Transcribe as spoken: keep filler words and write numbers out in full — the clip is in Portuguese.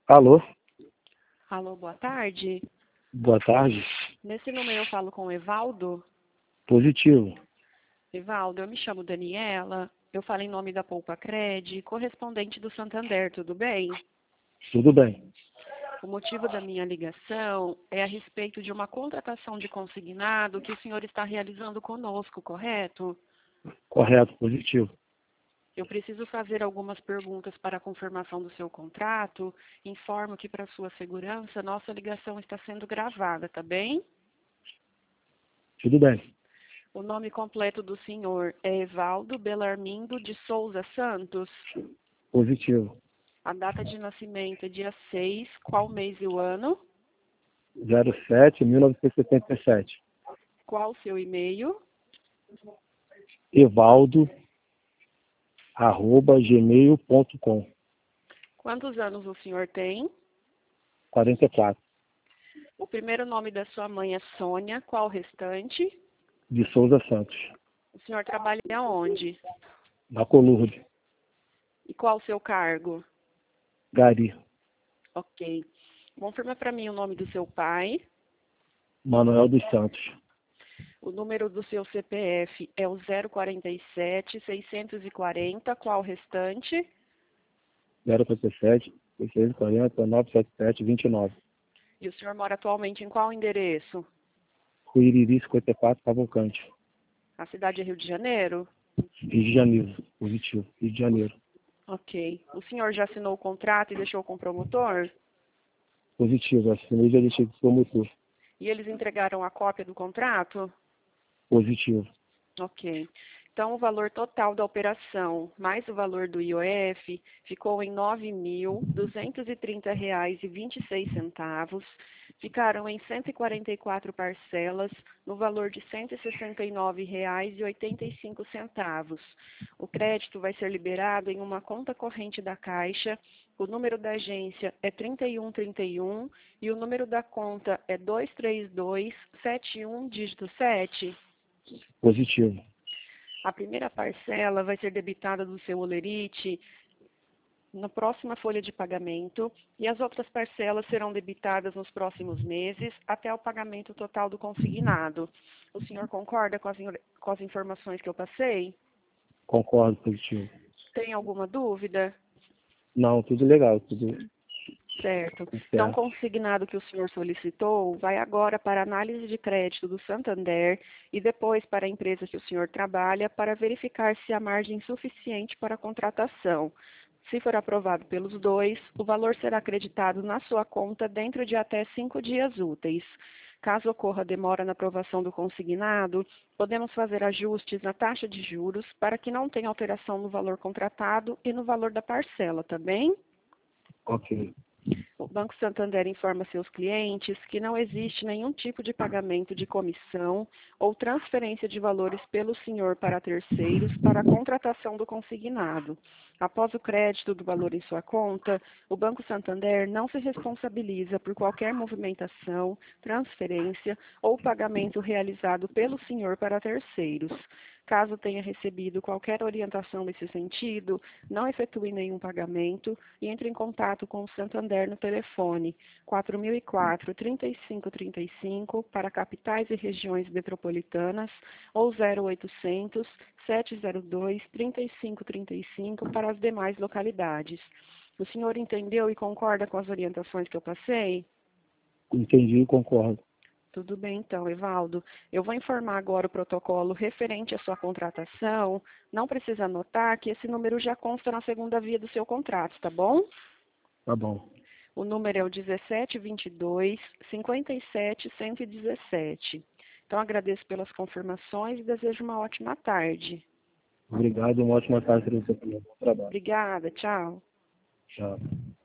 Alô, Alô, boa tarde. boa tarde. Nesse número eu falo com o Evaldo. Positivo. Evaldo, eu me chamo Daniela. Eu falo em nome da Poupa Cred, correspondente do Santander, tudo bem? Tudo bem. O motivo da minha ligação é a respeito de uma contratação de consignado que o senhor está realizando conosco, correto? Correto, positivo. Eu preciso fazer algumas perguntas para a confirmação do seu contrato. Informo que, para sua segurança, nossa ligação está sendo gravada, tá bem? Tudo bem. O nome completo do senhor é Evaldo Belarmindo de Souza Santos. Positivo. A data de nascimento é dia seis, qual mês e o ano? zero sete mil novecentos e setenta e sete. Qual o seu e-mail? Evaldo, arroba gmail ponto com. Quantos anos o senhor tem? quarenta e quatro. O primeiro nome da sua mãe é Sônia, qual o restante? De Souza Santos. O senhor trabalha onde? Na Colurde. E qual o seu cargo? Gari. Ok. Confirma para mim o nome do seu pai. Manuel dos Santos. O número do seu C P F é o zero quarenta e sete, seiscentos e quarenta, qual o restante? zero oitenta e sete, seiscentos e quarenta, novecentos e setenta e sete, vinte e nove. E o senhor mora atualmente em qual endereço? Ruiriri cinquenta e quatro, Cavalcante. A cidade é Rio de Janeiro? Rio de Janeiro. Positivo. Rio de Janeiro. Ok. O senhor já assinou o contrato e deixou com o promotor? Positivo. Assinei e já deixei de promotor. E eles entregaram a cópia do contrato? Positivo. Ok. Então, o valor total da operação, mais o valor do I O F, ficou em nove mil duzentos e trinta reais e vinte e seis centavos. Ficaram em cento e quarenta e quatro parcelas, no valor de cento e sessenta e nove reais e oitenta e cinco centavos. O crédito vai ser liberado em uma conta corrente da Caixa. O número da agência é trinta e um trinta e um e o número da conta é dois três dois sete um dígito sete. Positivo. A primeira parcela vai ser debitada do seu holerite na próxima folha de pagamento e as outras parcelas serão debitadas nos próximos meses até o pagamento total do consignado. O senhor concorda com as, com as informações que eu passei? Concordo, positivo. Tem alguma dúvida? Não, tudo legal, tudo Certo. Então, o certo. consignado que o senhor solicitou vai agora para a análise de crédito do Santander e depois para a empresa que o senhor trabalha para verificar se há margem suficiente para a contratação. Se for aprovado pelos dois, o valor será acreditado na sua conta dentro de até cinco dias úteis. Caso ocorra demora na aprovação do consignado, podemos fazer ajustes na taxa de juros para que não tenha alteração no valor contratado e no valor da parcela, tá bem? Ok. O Banco Santander informa seus clientes que não existe nenhum tipo de pagamento de comissão ou transferência de valores pelo senhor para terceiros para a contratação do consignado. Após o crédito do valor em sua conta, o Banco Santander não se responsabiliza por qualquer movimentação, transferência ou pagamento realizado pelo senhor para terceiros. Caso tenha recebido qualquer orientação nesse sentido, não efetue nenhum pagamento e entre em contato com o Santander no telefone quatro mil e quatro, trinta e cinco trinta e cinco para capitais e regiões metropolitanas ou zero oitocentos, sete zero dois, trinta e cinco trinta e cinco para as demais localidades. O senhor entendeu e concorda com as orientações que eu passei? Entendi e concordo. Tudo bem, então, Evaldo. Eu vou informar agora o protocolo referente à sua contratação. Não precisa anotar que esse número já consta na segunda via do seu contrato, tá bom? Tá bom. O número é o dezessete vinte e dois, cinquenta e sete, cento e dezessete. Então, agradeço pelas confirmações e desejo uma ótima tarde. Obrigado e uma ótima tarde para você também. Bom trabalho. Obrigada, tchau. Tchau.